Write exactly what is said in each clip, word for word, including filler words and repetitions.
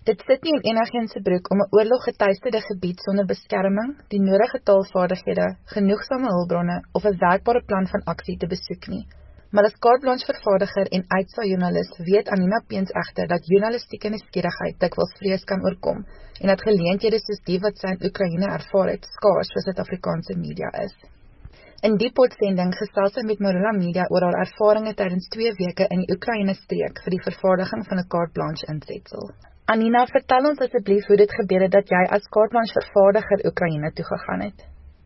Dit sit nie in enigiemand se broek om 'n oorloggetuisterde gebied sonder beskerming, die nodige taalvaardighede, genoegsame hulpbronne of 'n werkbare plan van aksie te besoek nie. Maar as carte blanche vervaardiger en uitsaai-joernalis weet Anina Peens egter dat journalistieke nuuskierigheid dikwels vrees kan oorkom en dat geleenthede soos die wat sy in Oekraïne ervaar het, skaars vir Suid-Afrikaanse media is. In die potsending gesels sy met Marula Media oor haar ervarings tydens twee weke in die Oekraïne-streek vir die vervaardiging van 'n carte blanche insetsel. Anina, vertel ons asseblief hoe dit gebeur het dat jy as carte blanche vervaardiger Oekraïne toe gegaan het.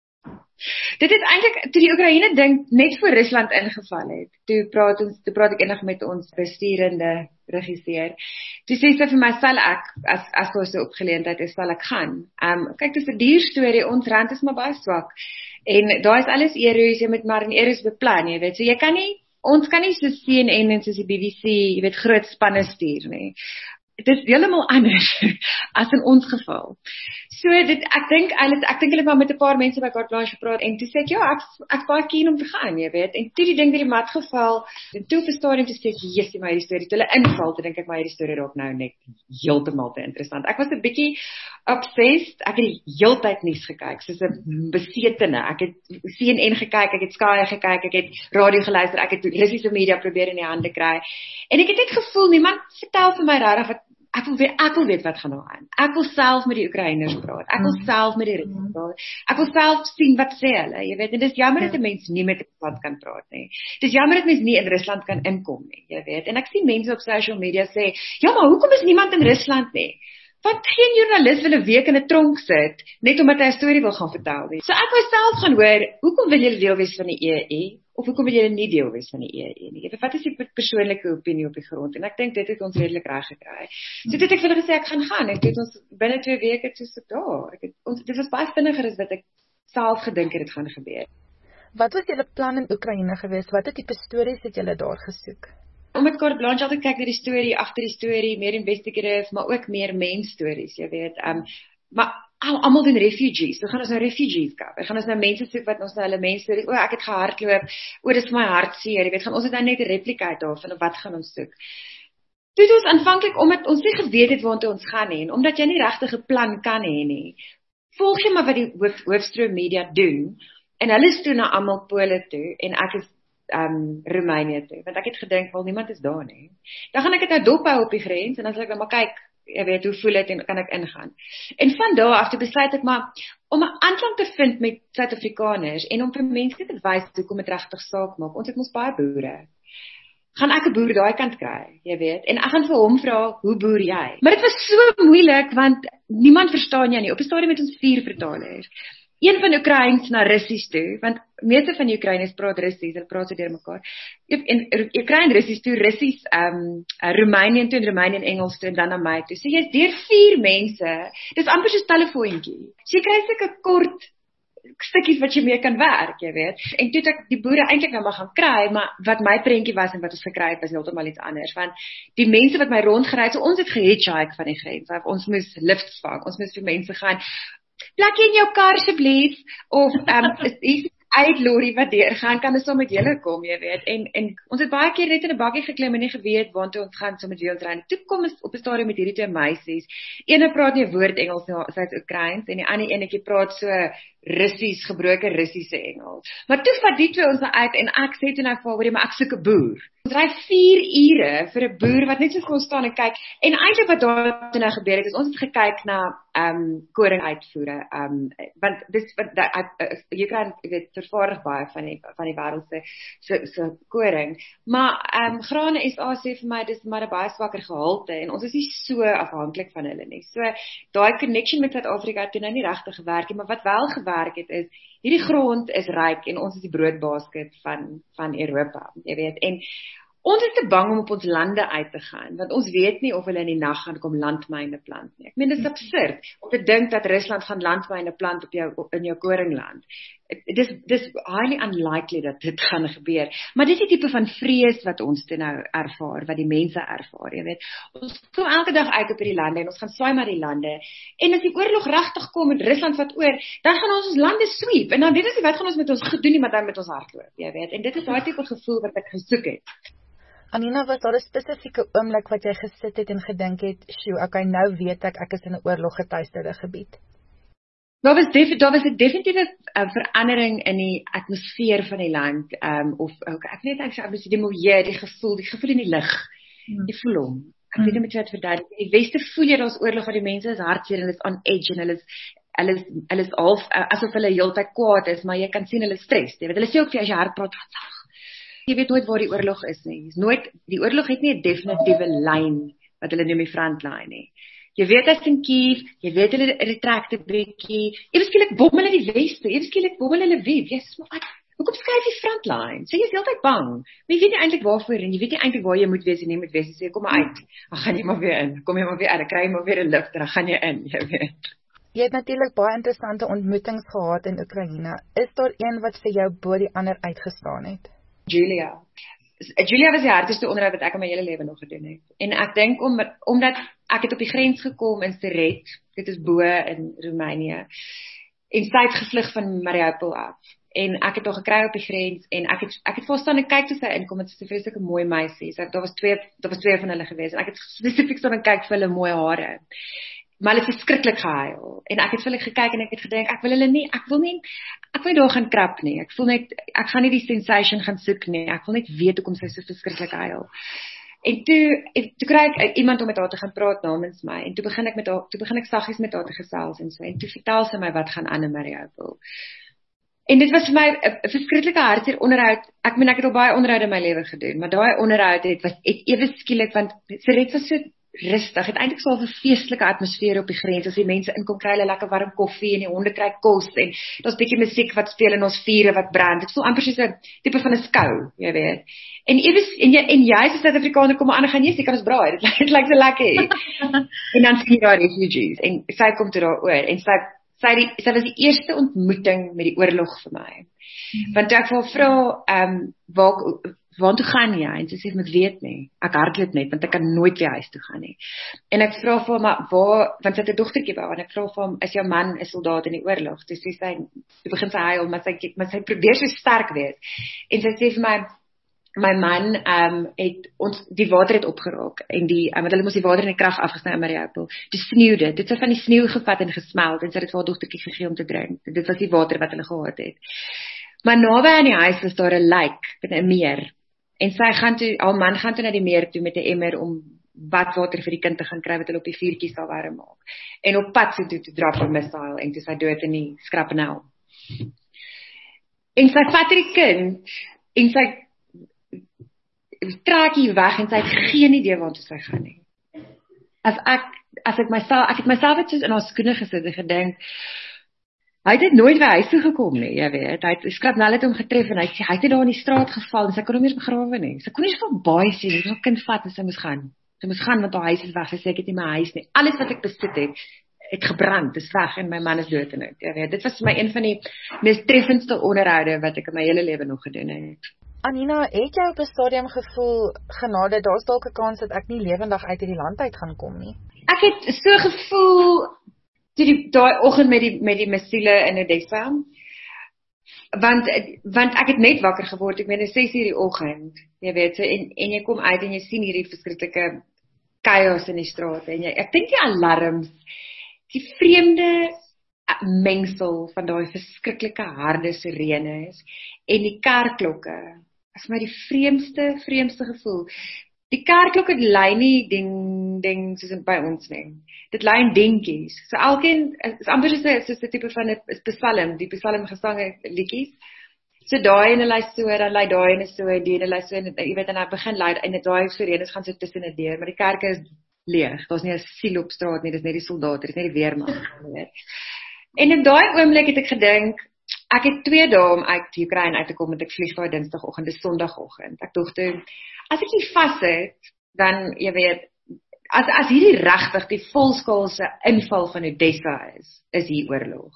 Dit het eintlik, toe die Oekraïne ding net voor Rusland ingeval het, toe praat ons, toe praat ek enig met ons bestuurende regisseur, toe sê sy vir my, sal ek, as, as daar so opgeleentheid is, sal ek gaan. Um, kyk, dis 'n duur storie, ons rand is maar baie swak, en daar is alles eroes, jy moet maar in eroes beplan, jy weet, so jy kan nie, ons kan nie so C N N en soos die B B C, jy weet, groot spanne stuur nie. Dit is heeltemal anders as in ons geval. So dit ek dink hulle ek dink hulle het maar met 'n paar mense by carte blanche gepraat en toe sê ek ja, ek ek baie keen om te gaan, jy weet. En toe die ding deur die mat geval en toe op 'n stadium te sê Jesus, my hierdie storie, toe hulle inval, toe dink ek my hierdie storie raak nou net heeltemal te interessant. Ek was 'n bietjie obsessed. Ek het die heeltyd nuus gekyk, soos 'n besetene. Ek het C N N gekyk, ek het Sky gekyk, ek het radio geluister, ek het Russiese media probeer in die hande kry. En ek het net gevoel niemand vertel vir my regtig wat Ek wil, weet, ek wil weet wat gaan nou aan. Ek wil self met die Oekraïners praat. Ek wil self met die Russen praat. Ek wil self sien wat sê hulle. Jy weet, en dis jammer dat 'n mens nie met Rusland kan praat nie. Dis jammer dat mens nie in Rusland kan inkom nie, jy weet. En ek sien mense op social media sê, "Ja, maar hoekom is niemand in Rusland nie?" Want geen joernalis wil 'n week in 'n tronk sit net omdat hy 'n storie wil gaan vertel nie. So ek wou self gaan hoor, hoekom wil julle deel wees van die E U? Of hoekom wil julle nie deel wees van die E U nie? Jy weet, wat is die persoonlike opinie op die grond? En ek dink dit het ons redelik reg gekry. So dit het ek vir hulle gesê ek gaan gaan en dit ons binne twee weke toe so daar. Ek het ons dit was baie vinniger as wat ek self gedink het dit gaan gebeur. Wat was julle plan in Oekraïne geweest? Watter tipe stories het julle daar gesoek? Omdat carte blanche altyd kyk na die storie, agter die storie, meer investigative, maar ook meer mensstories, jy weet. Um, maar almal doen refugees. So gaan ons nou refugees cover. Gaan ons nou mense soek wat ons nou hulle mensstories, o, ek het gehardloop, o, dit is my hartseer, jy weet, gaan ons dit nou net 'n replika uit daarvan of wat gaan ons soek? Toe het ons aanvanklik omdat ons nie geweet het waartoe ons gaan nie en omdat jy nie regtig 'n plan kan hê nie. Volg jy maar wat die hoof, hoofstroom media doen en hulle is toe na almal Pole toe en ek is um Roemenië toe, want ek het gedink wel niemand is daar nie. Dan gaan ek dit nou dop hou op die grens en dan sal ek nou maar kyk, jy weet, hoe voel dit en kan ek ingaan. En van daar af toe besluit ek maar om 'n aanklank te vind met Suid-Afrikaners en om vir mense te wys hoekom dit regtig saak maak. Ons het mos baie boere. Gaan ek 'n boer daai kant kry, jy weet, en ek gaan vir hom vra, hoe boer jy? Maar dit was so moeilik want niemand verstaan jou nie. Op 'n stadium het ons vier vertalers. Een van Oekraïens na Russies toe, want meeste van die Oekraïners praat Russies, hulle praat so deur mekaar. En Oekraïen Russies toe, Russies, um, Roemenië toe en Roemenië Engels toe en dan na my toe. So jy's deur vier mense, dis amper soos telefoontjie. So jy kry sulke kort stukkies wat jy mee kan werk, jy weet. En toe het ek die boere eintlik nou maar gaan kry, maar wat my prentjie was en wat ons gekry het was heeltemal iets anders, want die mense wat my rondgery het, so ons het gehitchhike van die grens, ons moes lifts vang, ons moes vir mense gaan, plek in jou kar asseblief, of um, is uitlorry wat deurgaan, kan ons saam met julle kom, jy weet, en, en ons het baie keer net in 'n bakkie geklim en nie geweet waartoe ons gaan saam met wie ons ry. Toe kom ons op 'n stadium met hierdie twee meisies, ene praat nie 'n woord Engels, sy is Oekraïens, en die ander enetjie praat so Russies, gebroke Russiese Engels. Maar toe vat die twee ons uit, en ek sê toe nou vir haar, maar ek soek 'n boer. Ons ry vier ure vir 'n boer wat net so vir ons staan en kyk, en eintlik wat daar toe nou gebeur het, is ons het gekyk na um, koring uitvoere, um, want dis wat, jy kan, jy weet, vervaardig baie van die, van die wêreld se, se, se koring, maar um, grane S A sê vir my, dis maar 'n baie swakker gehalte, en ons is nie so afhanklik van hulle nie, so, daai connection met Suid-Afrika het toe nou nie regtig gewerk nie, maar wat wel gewerk het is, hierdie grond is ryk, en ons is die broodbasket van, van Europa, jy weet, en ons is te bang om op ons lande uit te gaan, want ons weet nie of hulle in die nag gaan kom landmyne plant nie. Ek meen, dit is absurd, om te dink dat Rusland gaan landmyne plant op jou, in jou koringland. Dis, dis highly unlikely dat dit gaan gebeur, maar dit is die tipe van vrees wat ons toe nou ervaar, wat die mense ervaar, jy weet. Ons kom elke dag uit op die lande, en ons gaan swaai maar die lande, en as die oorlog regtig kom, en Rusland wat oor, dan gaan ons ons lande sweep, en dan weet ons nie wat gaan ons met ons gedoen nie, maar dan met ons hardloop, jy weet, en dit is daai tipe gevoel wat ek gesoek het. Anina, was daar 'n spesifieke oomblik wat jy gesit het en gedink het, "Sjoe, okay, nou weet ek ek is in 'n oorloggetuisterde gebied"? Daar was def, daar was 'n definitiewe uh, verandering in die atmosfeer van die land, um, of okay, ek weet ek sê die milieu, die gevoel, die gevoel in die lug. Hmm. Jy voel hom. Ek hmm. weet nie met wat verduidelik. In die Weste voel jy daar's oorlog, want die mense is hartseer en hulle is on edge en hulle is hulle is hulle is half uh, asof hulle heeltyd kwaad is, maar jy kan sien hulle is stres. Jy weet, hulle sê ook vir as jy hard praat, jy weet nooit waar die oorlog is nie. Is nooit die oorlog het nie 'n definitiewe lyn wat hulle noem die frontline nie. Jy weet as in Kiev, jy weet hulle retract 'n bietjie. Ewe skielik bom hulle die Weste, ewe skielik bom hulle Lviv. Jy's maar hoekom skryf jy frontline? Sê jy is heeltyd bang. Maar jy weet nie eintlik waarvoor en jy weet nie eintlik waar jy moet wees en nie moet wees. Jy sê kom maar uit. Dan gaan jy maar weer in. Kom jy maar weer uit. Dan kry jy maar weer 'n lift en dan gaan jy in, jy weet. Jy het natuurlik baie interessante ontmoetings gehad in Oekraïne. Is daar een wat vir jou bo die ander uitgestaan het? Julia. Julia was die hardste onderhoud wat ek in my hele lewe nog gedoen het. En ek dink om, omdat ek het op die grens gekom in Seret, dit is bo in Roemenië, en sy het gevlug van Mariupol af. En ek het haar gekry op die grens, en ek het, ek het vir haar staan en kyk toe sy inkom, het sy 'n vreeslike mooi meisie. So, daar was twee, daar was twee van hulle gewees, en ek het spesifiek staan en kyk vir hulle mooi hare. Maar hulle het verskriklik gehuil. En ek het vir hulle gekyk en ek het gedink, ek wil hulle nie, ek wil nie, ek wil nie daar gaan krap nie. Ek voel net, ek gaan nie die sensation gaan soek nie. Ek wil net weet hoekom sy so verskriklik huil. En toe, toe kry ek iemand om met haar te gaan praat namens my. En toe begin ek met haar, toe begin ek saggies met haar te gesels en so. En toe vertel sy my wat gaan aan in Mariupol. En dit was vir my 'n verskriklike hartseer onderhoud. Ek meen ek het al baie onderhoude in my lewe gedoen, maar daai onderhoud het was het ewe skielik, want Seret was so rustig. Het eintlik so 'n feestelike atmosfeer op die grens. As die mense inkom, kry hulle lekker warm koffie en die honde kry kos en daar's bietjie musiek wat speel en ons vure wat brand. Dit voel amper soos 'n tipe van 'n skou, jy weet. En ewes en jy en jy as Suid-Afrikaner kom aan en gaan jy sê kan ons braai. Dit lyk like so lekker. En dan sien jy daar refugees en sy kom toe daar oor en sy sy die sy was die eerste ontmoeting met die oorlog vir my. Mm-hmm. Want ek wou vra ehm um, waar waartoe gaan jy? En sy sê ek weet nie. Ek hardloop net want ek kan nooit weer huis toe gaan nie. En ek vra vir hom maar waar, want sy het 'n dogtertjie by en ek vra vir hom is jou man 'n soldaat in die oorlog? Toe sê sy, toe begin sy huil, maar sy maar sy probeer so sterk wees. En sy sê vir my my man ehm um, het ons die water het opgeraak en die um, want hulle moes die water in die krag afgesny in Mariupol. Dit sneeude. Dit het van die sneeu gevat en gesmelt en sy het dit vir haar dogtertjie gegee om te drink. Dit was die water wat hulle gehad het. Maar naby aan die huis was daar 'n lake, 'n meer. En sy gaan toe, haar man gaan toe na die meer toe met 'n emmer om badwater vir die kind te gaan kry wat hulle op die vuurtjie sal warm maak. En op pad so toe te drop 'n missile en toe sy dood in die skrapnel. En sy vat die kind en sy trek hier weg en sy het geen idee waartoe sy gaan nie. As ek as ek myself ek het myself net soos in haar skoene gesit en gedink hy het nooit weer huis toe gekom nie, jy weet. Hy het skrapnel het hom getref en hy hy het daar in die straat geval en sy kon hom nie begrawe nie. Sy kon nie so baie sien nie. Haar kind vat en sy moes gaan. Sy moes gaan want haar huis is weg. Sy sê ek het nie my huis nie. Alles wat ek besit het, het gebrand. Dit is weg en my man is dood en ek, jy weet. Dit was vir my een van die mees treffendste onderhoude wat ek in my hele lewe nog gedoen het. Anina, het jy op 'n stadium gevoel, genade, daar's dalk 'n kans dat ek nie lewendig uit hierdie land uit gaan kom nie? Ek het so gevoel toe die daai oggend met die met die missiele in Odessa. Want want ek het net wakker geword. Ek meen dit is ses uur die oggend. Jy weet, so en en jy kom uit en jy sien hierdie verskriklike chaos in die strate en jy ek dink die alarms, die vreemde mengsel van daai verskriklike harde sirenes en die kerkklokke. Is my die vreemdste vreemdste gevoel. Die kerkklokke lei nie ding ding soos by ons nie. Dit lei in dingetjies. So elkeen is amper soos 'n soos 'n tipe van 'n psalm, die psalm gesange liedjies. So daai en hulle so, dan lei daai en so, die en hulle so en jy weet en hy begin lei en daai sirenes gaan so tussen 'n deur, maar die kerke is leeg. Daar's nie 'n siel op straat nie, dis net die soldate, dis net die weermag, jy weet. En in daai oomblik het ek gedink, ek het twee dae om uit Oekraïne uit te kom met ek vlieg daai Dinsdagoggend, dis Sondagoggend. Ek dink toe, as ek hier vassit, dan jy weet, as as hierdie regtig die volskaalse inval van Odessa is, is hier oorlog.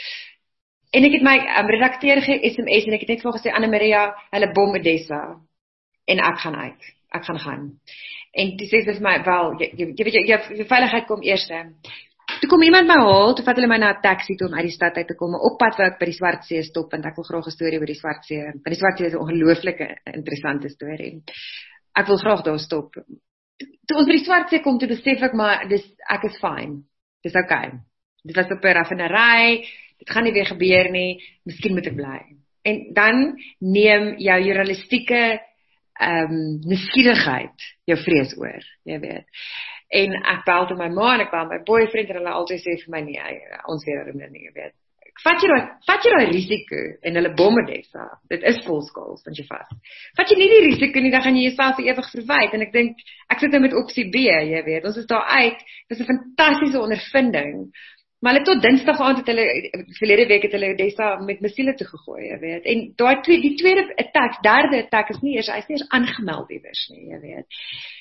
En ek het my um, redakteur ge-S M S en ek het net vir gesê Anna Maria, hulle bom Odessa en ek gaan uit. Ek gaan gaan. En toe sê sy vir my, wel, jy, jy, jy weet jy, jy, jy veiligheid kom eers. Toe kom iemand my haal, toe vat hulle my na 'n taxi toe om uit die stad uit te kom. Op pad wou ek by die Swartsee stop want ek wil graag 'n storie oor die Swartsee. Want die Swartsee is 'n ongelooflike interessante storie. ek wil graag daar stop. Toe ons by die swart see kom, toe besef ek maar, dis, ek is fine, dis okay. Dit was op 'n raffinery, dit gaan nie weer gebeur nie, miskien moet ek bly. En dan neem jou journalistieke um, nuuskierigheid jou vrees oor, jy weet. En ek bel te my ma en ek bel my boyfriend en hulle altyd sê vir my nie, ons weet daarom nie, jy weet. Vat jy daai, vat jy daai risiko en hulle bomme Dessa. Dit is volskaal, vind jy vas. Vat jy nie die risiko nie, dan gaan jy jouself ewig verwyd. En ek dink, ek sit nou met opsie B, jy weet. Ons is daar uit. Dit is 'n fantastiese ondervinding. Maar hulle tot Dinsdag aand het hulle, verlede week het hulle Dessa met missiele toe gegooi, jy weet. En daai twee, die tweede attack, derde attack is nie eers, hy's nie eers aangemeld iewers nie, jy weet.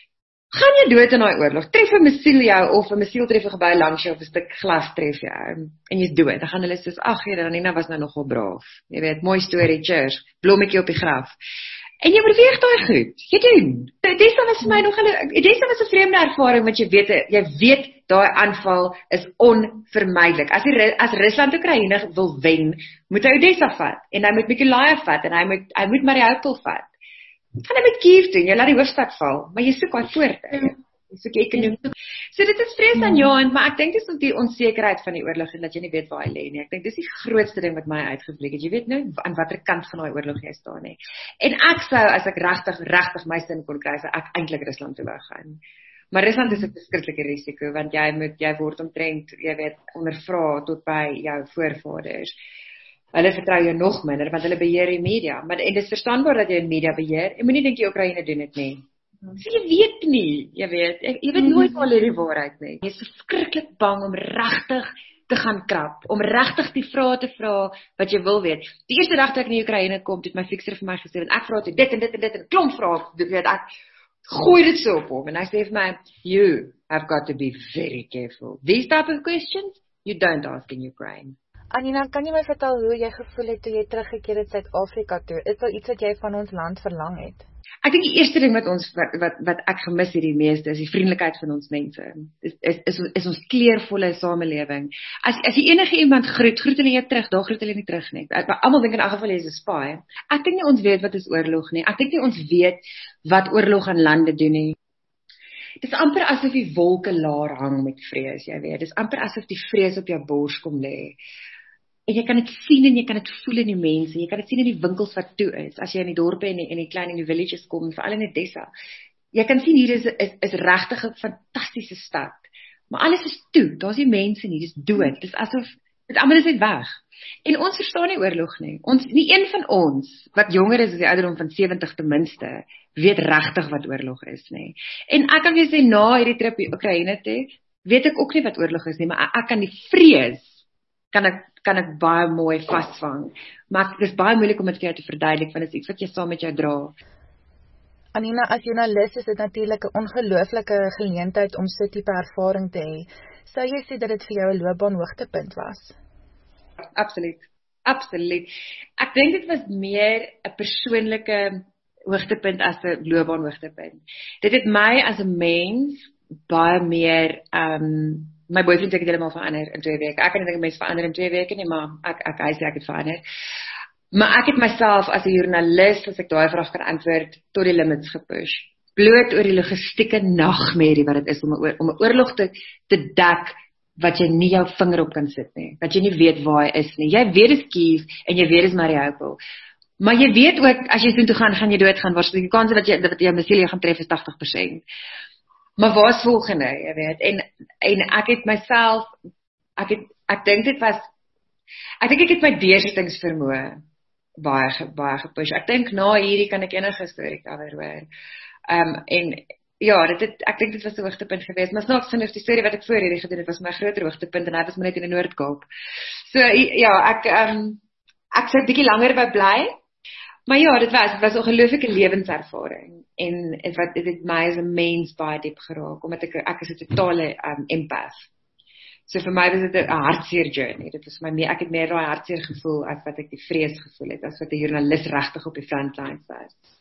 Gaan jy dood in daai oorlog? Tref 'n missiel jou of 'n missiel tref 'n gebou langs jou of 'n stuk glas tref jou en jy's dood. Dan gaan hulle soos ag, Here, Anina was nou nogal braaf. Jy weet, mooi storie, cheers. Blommetjie op die graf. En jy beweeg daai goed. Jy doen. Dessa was vir my nog 'n Dessa was 'n vreemde ervaring want jy weet jy weet daai aanval is onvermydelik. As die as Rusland Oekraïne wil wen, moet hy Odessa vat en hy moet Mykolaiv vat en hy moet hy moet Mariupol vat. Gaan hy met Kiev doen, jy laat die hoofstad val, maar jy soek daai voorde. Jy soek ekonomie. So dit is vreesaanjaend, maar ek dink dit is die onsekerheid van die oorlog en dat jy nie weet waar hy lê nie. Ek dink dis die grootste ding wat my uitgebreek het. Jy weet nou aan watter kant van daai oorlog jy staan nie. En ek sou as ek regtig regtig my sin kon kry, sou ek eintlik Rusland toe wou gaan. Maar Rusland is 'n verskriklike risiko want jy moet jy word omtrent, jy weet, ondervra tot by jou voorvaders. Hulle vertrou jou nog minder want hulle beheer die media, maar en dit is verstaanbaar dat jy die media beheer. Jy moenie dink die Oekraïne doen dit nie. So jy weet nie, jy weet, jy weet nooit waar lê die waarheid nie. Jy is verskriklik bang om regtig te gaan krap, om regtig die vrae te vra wat jy wil weet. Die eerste dag toe ek in die Oekraïne kom, het my fikser vir my gesê, en ek vra toe dit en dit en dit en klomp vrae, dit weet ek gooi dit so op hom en hy sê vir my, you have got to be very careful. These type of questions you don't ask in Ukraine. Anina, kan jy my vertel hoe jy gevoel het toe jy teruggekeer het Suid-Afrika toe? Is daar iets wat jy van ons land verlang het? Ek dink die eerste ding wat ons wat wat, wat ek gemis het die meeste is die vriendelikheid van ons mense. Is is is, is ons kleurvolle samelewing. As as jy enige iemand groet, groet hulle jou terug, daar groet hulle nie terug nie. Almal dink in elk geval jy is 'n spy. Ek dink nie ons weet wat is oorlog nie. Ek dink nie ons weet wat oorlog aan lande doen nie. Dit is amper asof die wolke laar hang met vrees, jy weet. Dit is amper asof die vrees op jou bors kom lê. En jy kan dit sien en jy kan dit voel in die mense, jy kan dit sien in die winkels wat toe is, as jy in die dorpe en die, in die klein en die villages kom, veral in Odessa. Jy kan sien hier is, is, is regtig 'n fantastiese stad, maar alles is toe, daar is nie mense nie, dit is dood, dit is asof, dit almal is net weg. En ons verstaan nie oorlog nie, ons, nie een van ons, wat jonger is as die ouderdom van sewentig ten minste, weet regtig wat oorlog is nie. En ek kan jy sê, na hierdie trip in Oekraïne toe, weet ek ook nie wat oorlog is nie, maar ek kan die vrees, kan ek kan ek baie mooi vasvang. Maar dit is baie moeilik om dit vir jou te verduidelik, want dit is iets wat jy saam met jou dra. Anina, as joernalis is dit natuurlik 'n ongelooflike geleentheid om so 'n tipe ervaring te hê. Sou jy sê dat dit vir jou 'n loopbaanhoogtepunt was? Absoluut. Absoluut. Ek dink dit was meer 'n persoonlike hoogtepunt as 'n loopbaanhoogtepunt. Dit het my as 'n mens baie meer um my boyfriend het helemaal verander in twee weke. Ek kan nie dink mense verander in twee weke nie, maar ek ek hy sê ek het verander. Maar ek het myself as 'n joernalis, as ek daai vraag kan antwoord, tot die limits gepush. Bloot oor die logistieke nagmerrie wat dit is om 'n om 'n oorlog te te dek wat jy nie jou vinger op kan sit nie. Wat jy nie weet waar hy is nie. Jy weet dis Kiev en jy weet dis Mariupol. Maar jy weet ook as jy toe gaan, gaan jy doodgaan. Waarskynlik die kans dat jy dat jy 'n missiel jou gaan tref is tagtig persent. Maar waar is volgende, jy weet, en, en ek het myself, ek het, ek dink dit was, ek dink ek het my deursettingsvermoë baie, baie gepush. Ek dink na hierdie kan ek enige storie cover hoor. Um, en ja, dit het, ek dink dit was 'n hoogtepunt geweest, maar snaaks genoeg die storie wat ek voor hierdie gedoen het, was my groter hoogtepunt, en hy was maar net in die Noord-Kaap. So, ja, ek, um, ek sou 'n bietjie langer by bly, maar ja, dit was, dit was 'n ongelooflike lewenservaring, en het, wat, het het my as 'n mens baie diep geraak, omdat ek, ek is 'n totale um, empath. So vir my was dit 'n hartseer journey, dit was my meer, ek het meer daai hartseer gevoel, as wat ek die vrees gevoel het, as wat 'n joernalis regtig op die frontlines was.